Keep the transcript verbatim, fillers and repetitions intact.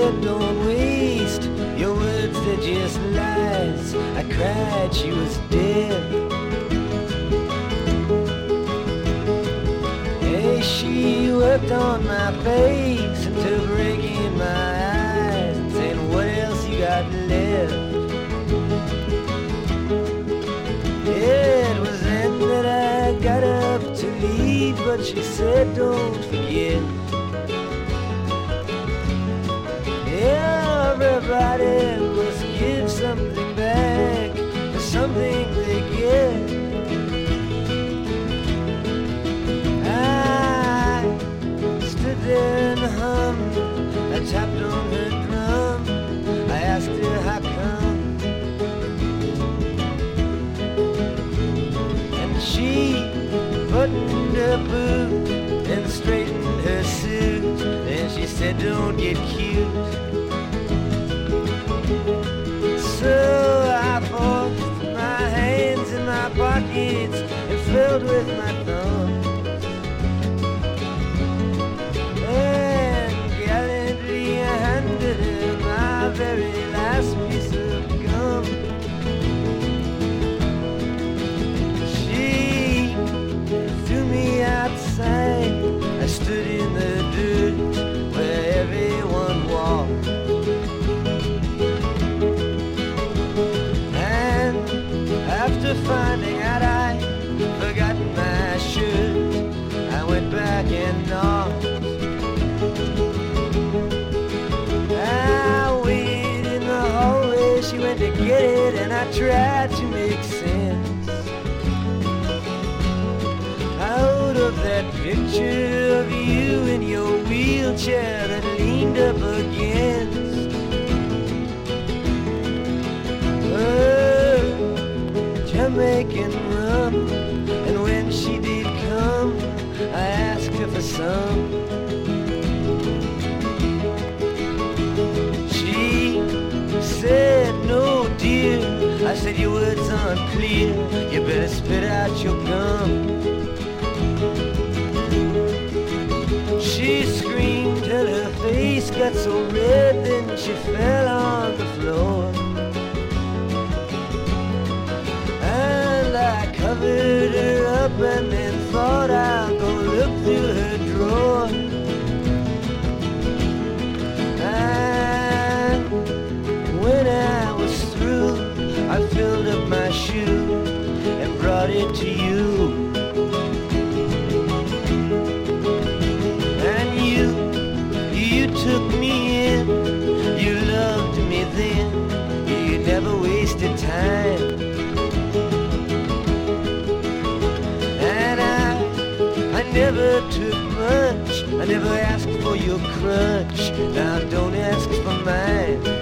said, don't waste your words, they're just lies. I cried, she was dead. Hey, she worked on my face until breaking my eyes and saying, what else you got left? It was then that I got up to leave, but she said, don't forget. Everybody must give something back for something they get. I stood there and hummed, I tapped on her drum, I asked her how come, and she buttoned her boot and straightened her suit, and she said, don't get cute. So I forced my hands in my pockets and filled with my thumbs, and gallantly I handed her my very last piece of gum. She threw me outside. I stood in the dirt where everyone walked, after finding out I'd forgotten my shirt, I went back and knocked. I waited in the hallway, she went to get it, and I tried to make sense out of that picture of you in your wheelchair that leaned up against. Jamaican rum, and when she did come, I asked her for some. She said, no dear. I said, your words aren't clear, you better spit out your gum. She screamed till her face got so red, then she fell on the floor. I covered her up and then thought I'll go look through her drawer. And when I was through, I filled up my shoe and brought it to you. And you, you took me in, you loved me then, you never wasted time. I never took much, I never asked for your crutch, now don't ask for mine.